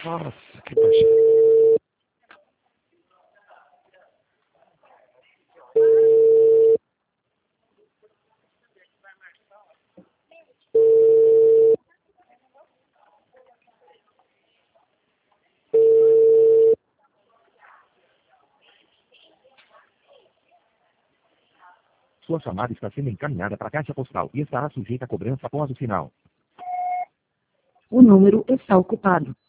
Nossa, que baixo. Sua chamada está sendo encaminhada para a caixa postal e estará sujeita a cobrança após o sinal. O número está ocupado.